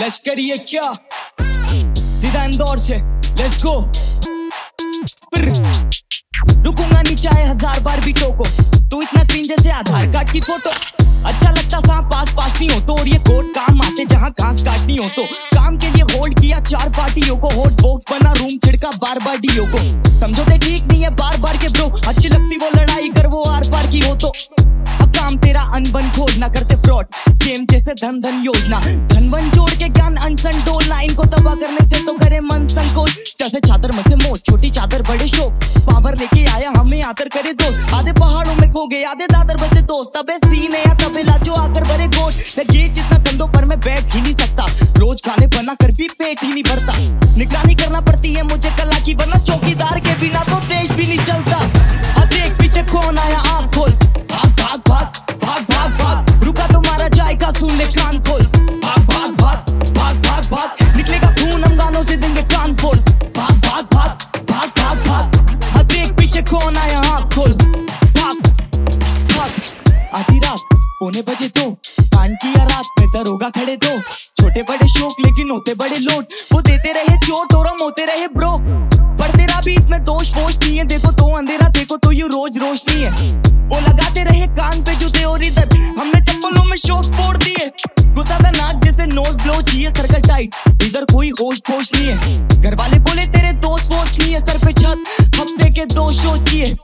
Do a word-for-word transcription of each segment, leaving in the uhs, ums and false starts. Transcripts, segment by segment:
लश्करी है क्या सीधा इंदौर से, लेट्स गो। रुकूंगा नहीं चाहे हजार बार भी टोको, तू इतना क्रीन जैसे आधार कार्ड की फोटो। अच्छा लगता सांप पास पास नहीं हो तो, और ये कोट काम आते जहाँ घास काटनी हो तो। काम के लिए होल्ड किया चार पार्टियों को, हॉट बॉक्स बना रूम छिड़का बार बार डीओ को। समझौते ठीक नहीं है बार बार के ब्रो, अच्छी लगती वो लड़ाई कर वो आर पार की हो तो। अब काम तेरा अनबन खोज ना करते फ्रॉड, स्कीम जैसे धन धन योजना। धन वन जोड़ के ज्ञान अनसन डोलना, इनको तबाह करने से तो करे मन संकोच। जैसे चादर में से मोच, छोटी चादर बड़े शौक, पावर लेके आया हमें आकर करे दोस्त। आधे पहाड़ों में खो गए आधे दादर बचे दोस्त, तबे सीने या तबेला जो आकर भरे गोश्त। ये जितना कंधों पर मैं बैठ ही नहीं सकता, रोज खाने बना कर भी पेट ही नहीं भरता। निगरानी करना पड़ती है मुझे कला की, वरना चौकीदार के बिना तो देश भी नहीं चलता। अब देख पीछे कौन आया आँख खोल, भाग भाग भाग भाग भाग भाग, रुका तो मारा जाएगा सुन ले कान खोल। भाग भाग भाग भाग भाग भाग, निकलेगा खून हम गानों से देंगे कान फोड़। भाग भाग भाग भाग भाग भाग, अब देख पीछे कौन आया आँख खोल। भाग भाग, आधी रात पौने बजे तो कान किया रात में दरोगा खड़े दो। छोटे बड़े शौक लेकिन होते बड़े लोड, वो देते रहे चोट और हम होते रहे ब्रो। पर तेरा भी इसमें दोष वोश नहीं है, देखो तो अंधेरा देखो तो यू रोज रोशनी है। वो लगाते रहे कान पे जूते और इधर हमने चप्पलों में शॉक्स फोड़ दिए। गुस्सा था नाक जैसे नोज ब्लो चाहिए सर्कल टाइट, इधर कोई होश पोश नहीं है। घर वाले बोले तेरे दोस्त वोश नहीं है, सर पे छत हफ्ते के दो शो चाहिए।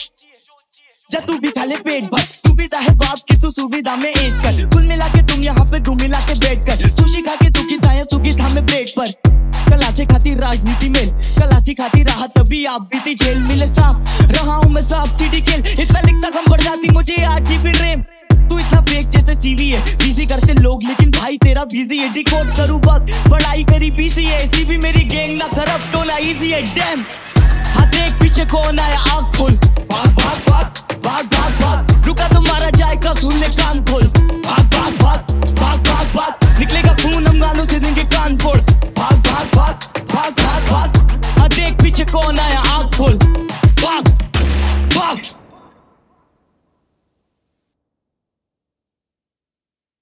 जा तू भी खा ले पेट भर, सुविधा है बाप की तू सुविधा में एज कर। कुल मिला के तुम यहाँ पे दो मिला के बैठ कर, सुशी खा के तू की दाया सुखी था मैं ब्रेड पर। कला से खाती राजनीति मेल, कला सी खाती रहा तभी आप बीती जेल। मिले सांप रहा हूँ मैं सांप चीटी खेल, इतना लिखता कम बढ़ जाती मुझे आठ जीबी रैम। तू इतना फेक जैसे सीवी है, बिजी करते लोग लेकिन भाई तेरा बिजी है। डिकोड करूँ बग पढ़ाई करी पीसी है, ऐसी भी मेरी गैंग ना करप्ट होना इजी है। डैम हाँ देख पीछे कौन आया आँख खोल। भाग भाग भाग भाग भाग भाग, रुका तो मारा जाएगा सुन ले कान खोल। भाग